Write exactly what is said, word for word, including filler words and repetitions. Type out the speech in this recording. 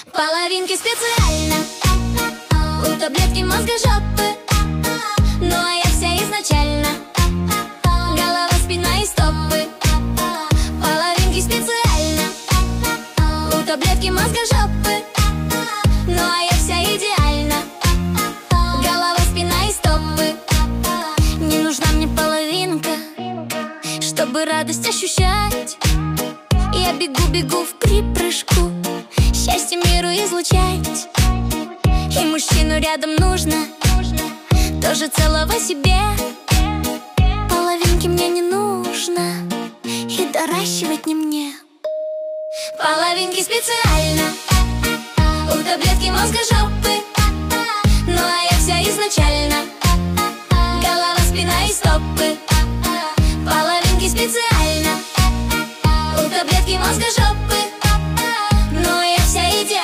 Половинки специально, у таблетки мозга жопы. Ну а я вся изначально, голова, спина и стопы. Половинки специально, у таблетки мозга жопы. Ну а я вся идеально, голова, спина и стопы. Не нужна мне половинка, чтобы радость ощущать. Я бегу-бегу в припрыжку, счастье миру излучать. И мужчину рядом нужно тоже целого себе. Половинки мне не нужно, и доращивать не мне. Половинки специально,